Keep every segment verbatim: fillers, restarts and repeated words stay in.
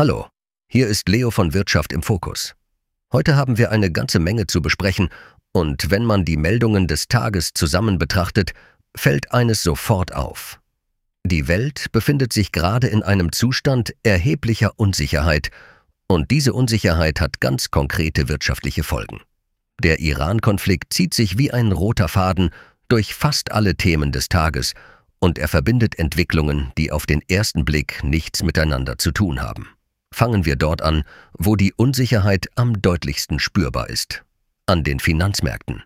Hallo, hier ist Leo von Wirtschaft im Fokus. Heute haben wir eine ganze Menge zu besprechen und wenn man die Meldungen des Tages zusammen betrachtet, fällt eines sofort auf. Die Welt befindet sich gerade in einem Zustand erheblicher Unsicherheit und diese Unsicherheit hat ganz konkrete wirtschaftliche Folgen. Der Iran-Konflikt zieht sich wie ein roter Faden durch fast alle Themen des Tages und er verbindet Entwicklungen, die auf den ersten Blick nichts miteinander zu tun haben. Fangen wir dort an, wo die Unsicherheit am deutlichsten spürbar ist: an den Finanzmärkten.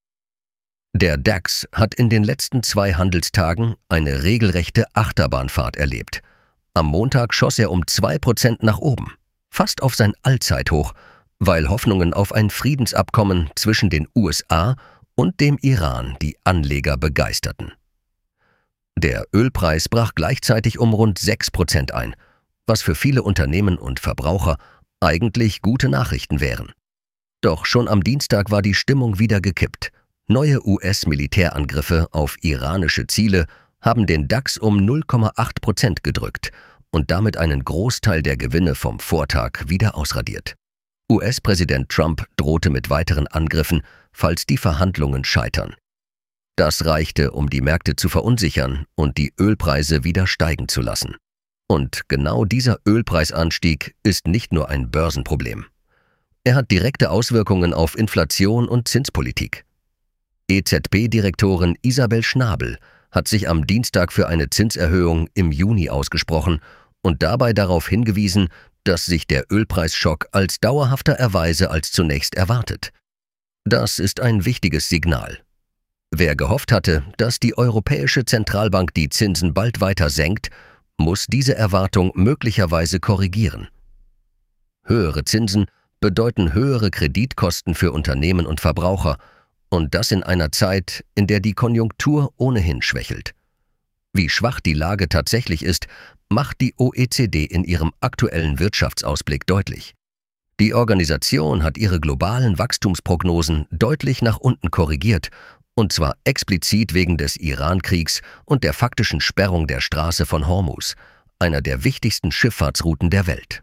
Der DAX hat in den letzten zwei Handelstagen eine regelrechte Achterbahnfahrt erlebt. Am Montag schoss er um zwei Prozent nach oben, fast auf sein Allzeithoch, weil Hoffnungen auf ein Friedensabkommen zwischen den U S A und dem Iran die Anleger begeisterten. Der Ölpreis brach gleichzeitig um rund sechs Prozent ein, was für viele Unternehmen und Verbraucher eigentlich gute Nachrichten wären. Doch schon am Dienstag war die Stimmung wieder gekippt. Neue U S-Militärangriffe auf iranische Ziele haben den DAX um null Komma acht Prozent gedrückt und damit einen Großteil der Gewinne vom Vortag wieder ausradiert. U S-Präsident Trump drohte mit weiteren Angriffen, falls die Verhandlungen scheitern. Das reichte, um die Märkte zu verunsichern und die Ölpreise wieder steigen zu lassen. Und genau dieser Ölpreisanstieg ist nicht nur ein Börsenproblem. Er hat direkte Auswirkungen auf Inflation und Zinspolitik. E Z B-Direktorin Isabel Schnabel hat sich am Dienstag für eine Zinserhöhung im Juni ausgesprochen und dabei darauf hingewiesen, dass sich der Ölpreisschock als dauerhafter erweise als zunächst erwartet. Das ist ein wichtiges Signal. Wer gehofft hatte, dass die Europäische Zentralbank die Zinsen bald weiter senkt, muss diese Erwartung möglicherweise korrigieren. Höhere Zinsen bedeuten höhere Kreditkosten für Unternehmen und Verbraucher und das in einer Zeit, in der die Konjunktur ohnehin schwächelt. Wie schwach die Lage tatsächlich ist, macht die O E C D in ihrem aktuellen Wirtschaftsausblick deutlich. Die Organisation hat ihre globalen Wachstumsprognosen deutlich nach unten korrigiert, und zwar explizit wegen des Iran-Kriegs und der faktischen Sperrung der Straße von Hormuz, einer der wichtigsten Schifffahrtsrouten der Welt.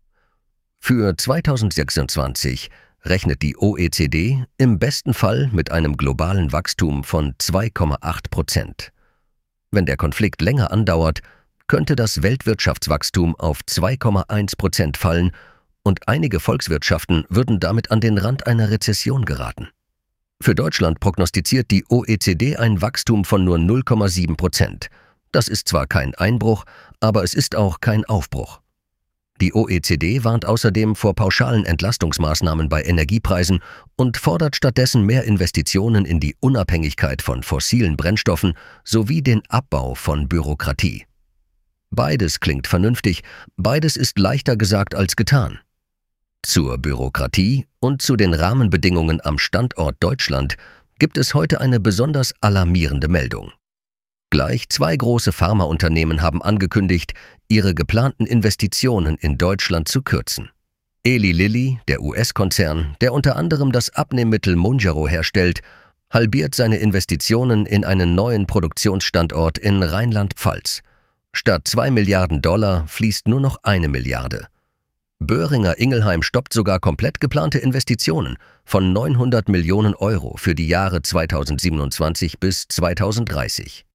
Für zweitausendsechsundzwanzig rechnet die O E C D im besten Fall mit einem globalen Wachstum von zwei Komma acht Prozent. Wenn der Konflikt länger andauert, könnte das Weltwirtschaftswachstum auf zwei Komma eins Prozent fallen und einige Volkswirtschaften würden damit an den Rand einer Rezession geraten. Für Deutschland prognostiziert die O E C D ein Wachstum von nur null Komma sieben Prozent. Das ist zwar kein Einbruch, aber es ist auch kein Aufbruch. Die O E C D warnt außerdem vor pauschalen Entlastungsmaßnahmen bei Energiepreisen und fordert stattdessen mehr Investitionen in die Unabhängigkeit von fossilen Brennstoffen sowie den Abbau von Bürokratie. Beides klingt vernünftig, beides ist leichter gesagt als getan. Zur Bürokratie und zu den Rahmenbedingungen am Standort Deutschland gibt es heute eine besonders alarmierende Meldung. Gleich zwei große Pharmaunternehmen haben angekündigt, ihre geplanten Investitionen in Deutschland zu kürzen. Eli Lilly, der U S-Konzern, der unter anderem das Abnehmmittel Mounjaro herstellt, halbiert seine Investitionen in einen neuen Produktionsstandort in Rheinland-Pfalz. Statt zwei Milliarden Dollar fließt nur noch eine Milliarde. Boehringer Ingelheim stoppt sogar komplett geplante Investitionen von neunhundert Millionen Euro für die Jahre zweitausendsiebenundzwanzig bis zweitausenddreißig.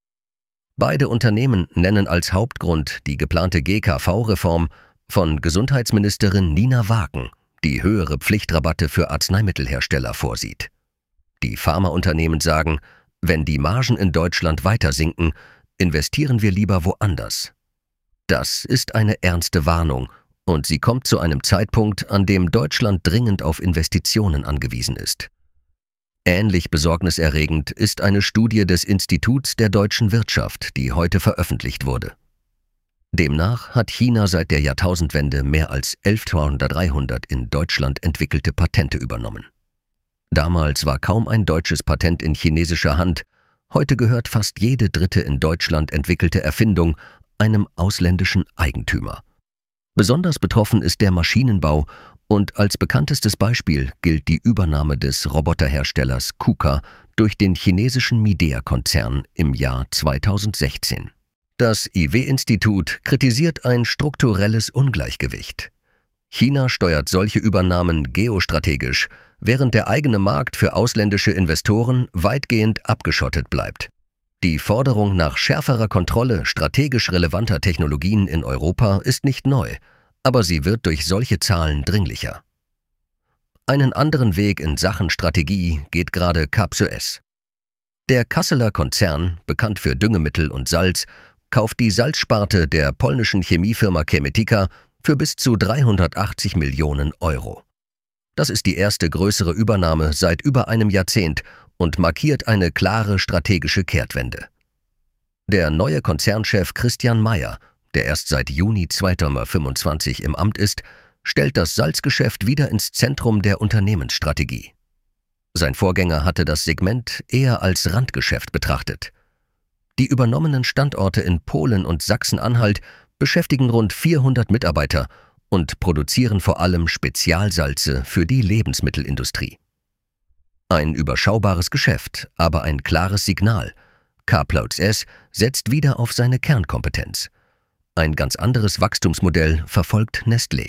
Beide Unternehmen nennen als Hauptgrund die geplante G K V-Reform von Gesundheitsministerin Nina Waaken, die höhere Pflichtrabatte für Arzneimittelhersteller vorsieht. Die Pharmaunternehmen sagen, wenn die Margen in Deutschland weiter sinken, investieren wir lieber woanders. Das ist eine ernste Warnung und sie kommt zu einem Zeitpunkt, an dem Deutschland dringend auf Investitionen angewiesen ist. Ähnlich besorgniserregend ist eine Studie des Instituts der deutschen Wirtschaft, die heute veröffentlicht wurde. Demnach hat China seit der Jahrtausendwende mehr als elftausenddreihundert in Deutschland entwickelte Patente übernommen. Damals war kaum ein deutsches Patent in chinesischer Hand, heute gehört fast jede dritte in Deutschland entwickelte Erfindung einem ausländischen Eigentümer. Besonders betroffen ist der Maschinenbau und als bekanntestes Beispiel gilt die Übernahme des Roboterherstellers KUKA durch den chinesischen Midea-Konzern im Jahr zweitausendsechzehn. Das I W-Institut kritisiert ein strukturelles Ungleichgewicht. China steuert solche Übernahmen geostrategisch, während der eigene Markt für ausländische Investoren weitgehend abgeschottet bleibt. Die Forderung nach schärferer Kontrolle strategisch relevanter Technologien in Europa ist nicht neu, aber sie wird durch solche Zahlen dringlicher. Einen anderen Weg in Sachen Strategie geht gerade Capsues. Der Kasseler Konzern, bekannt für Düngemittel und Salz, kauft die Salzsparte der polnischen Chemiefirma Chemetika für bis zu dreihundertachtzig Millionen Euro. Das ist die erste größere Übernahme seit über einem Jahrzehnt und markiert eine klare strategische Kehrtwende. Der neue Konzernchef Christian Meyer, der erst seit Juni zweitausendfünfundzwanzig im Amt ist, stellt das Salzgeschäft wieder ins Zentrum der Unternehmensstrategie. Sein Vorgänger hatte das Segment eher als Randgeschäft betrachtet. Die übernommenen Standorte in Polen und Sachsen-Anhalt beschäftigen rund vierhundert Mitarbeiter und produzieren vor allem Spezialsalze für die Lebensmittelindustrie. Ein überschaubares Geschäft, aber ein klares Signal. Capsues setzt wieder auf seine Kernkompetenz. Ein ganz anderes Wachstumsmodell verfolgt Nestlé.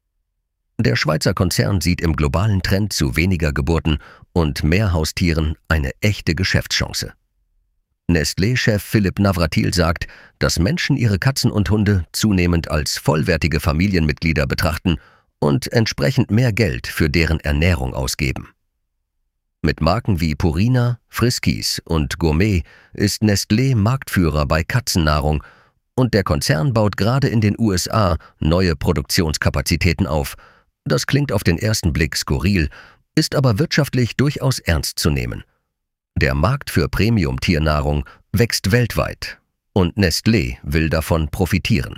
Der Schweizer Konzern sieht im globalen Trend zu weniger Geburten und mehr Haustieren eine echte Geschäftschance. Nestlé-Chef Philipp Navratil sagt, dass Menschen ihre Katzen und Hunde zunehmend als vollwertige Familienmitglieder betrachten und entsprechend mehr Geld für deren Ernährung ausgeben. Mit Marken wie Purina, Friskies und Gourmet ist Nestlé Marktführer bei Katzennahrung und der Konzern baut gerade in den U S A neue Produktionskapazitäten auf. Das klingt auf den ersten Blick skurril, ist aber wirtschaftlich durchaus ernst zu nehmen. Der Markt für Premium-Tiernahrung wächst weltweit und Nestlé will davon profitieren.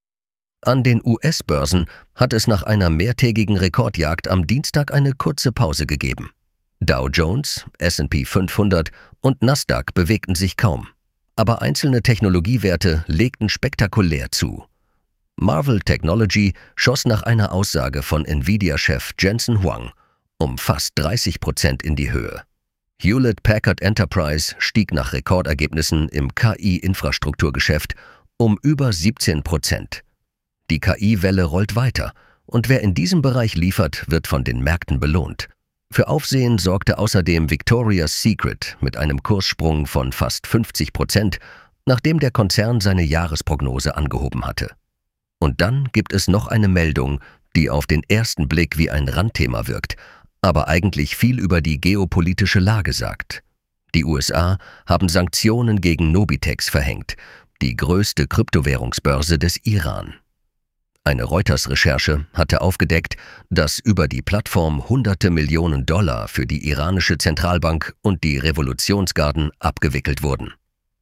An den U S-Börsen hat es nach einer mehrtägigen Rekordjagd am Dienstag eine kurze Pause gegeben. Dow Jones, S und P fünfhundert und Nasdaq bewegten sich kaum, aber einzelne Technologiewerte legten spektakulär zu. Marvell Technology schoss nach einer Aussage von Nvidia-Chef Jensen Huang um fast dreißig Prozent in die Höhe. Hewlett-Packard Enterprise stieg nach Rekordergebnissen im K I-Infrastrukturgeschäft um über siebzehn Prozent. Die K I-Welle rollt weiter und wer in diesem Bereich liefert, wird von den Märkten belohnt. Für Aufsehen sorgte außerdem Victoria's Secret mit einem Kurssprung von fast fünfzig Prozent, nachdem der Konzern seine Jahresprognose angehoben hatte. Und dann gibt es noch eine Meldung, die auf den ersten Blick wie ein Randthema wirkt, aber eigentlich viel über die geopolitische Lage sagt. Die U S A haben Sanktionen gegen Nobitex verhängt, die größte Kryptowährungsbörse des Iran. Eine Reuters-Recherche hatte aufgedeckt, dass über die Plattform hunderte Millionen Dollar für die iranische Zentralbank und die Revolutionsgarden abgewickelt wurden.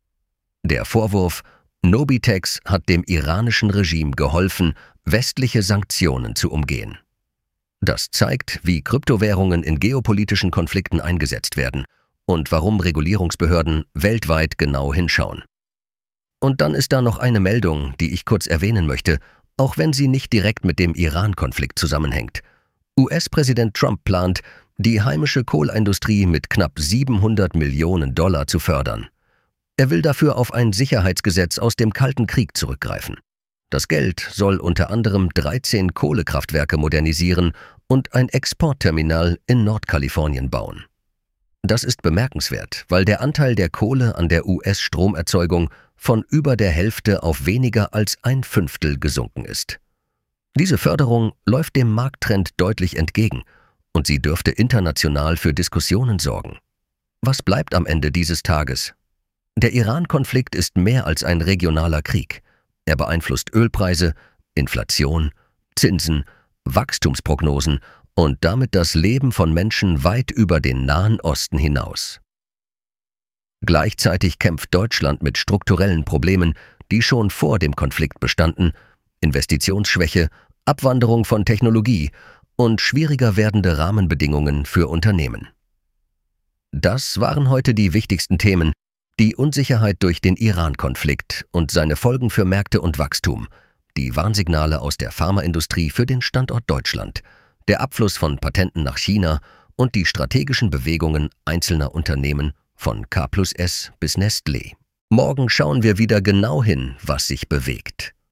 Der Vorwurf: Nobitex hat dem iranischen Regime geholfen, westliche Sanktionen zu umgehen. Das zeigt, wie Kryptowährungen in geopolitischen Konflikten eingesetzt werden und warum Regulierungsbehörden weltweit genau hinschauen. Und dann ist da noch eine Meldung, die ich kurz erwähnen möchte, auch wenn sie nicht direkt mit dem Iran-Konflikt zusammenhängt. U S-Präsident Trump plant, die heimische Kohleindustrie mit knapp siebenhundert Millionen Dollar zu fördern. Er will dafür auf ein Sicherheitsgesetz aus dem Kalten Krieg zurückgreifen. Das Geld soll unter anderem dreizehn Kohlekraftwerke modernisieren und ein Exportterminal in Nordkalifornien bauen. Das ist bemerkenswert, weil der Anteil der Kohle an der U S-Stromerzeugung von über der Hälfte auf weniger als ein Fünftel gesunken ist. Diese Förderung läuft dem Markttrend deutlich entgegen und sie dürfte international für Diskussionen sorgen. Was bleibt am Ende dieses Tages? Der Iran-Konflikt ist mehr als ein regionaler Krieg. Er beeinflusst Ölpreise, Inflation, Zinsen, Wachstumsprognosen und damit das Leben von Menschen weit über den Nahen Osten hinaus. Gleichzeitig kämpft Deutschland mit strukturellen Problemen, die schon vor dem Konflikt bestanden: Investitionsschwäche, Abwanderung von Technologie und schwieriger werdende Rahmenbedingungen für Unternehmen. Das waren heute die wichtigsten Themen: die Unsicherheit durch den Iran-Konflikt und seine Folgen für Märkte und Wachstum, die Warnsignale aus der Pharmaindustrie für den Standort Deutschland, der Abfluss von Patenten nach China und die strategischen Bewegungen einzelner Unternehmen von Capsues bis Nestlé. Morgen schauen wir wieder genau hin, was sich bewegt.